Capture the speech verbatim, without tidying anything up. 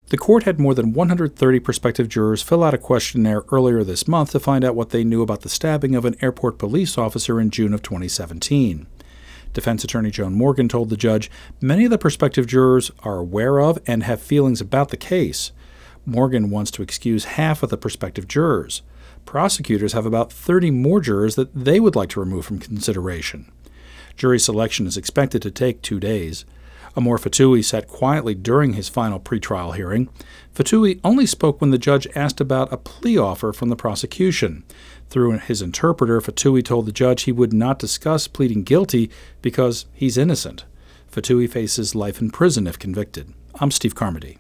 The court had more than one hundred thirty prospective jurors fill out a questionnaire earlier this month to find out what they knew about the stabbing of an airport police officer in June of twenty seventeen. Defense attorney Joan Morgan told the judge many of the prospective jurors are aware of and have feelings about the case. Morgan wants to excuse half of the prospective jurors. Prosecutors have about thirty more jurors that they would like to remove from consideration. Jury selection is expected to take two days. Amor Fatoui sat quietly during his final pretrial hearing. Fatoui only spoke when the judge asked about a plea offer from the prosecution. Through his interpreter, Fatoui told the judge he would not discuss pleading guilty because he's innocent. Fatoui faces life in prison if convicted. I'm Steve Carmody.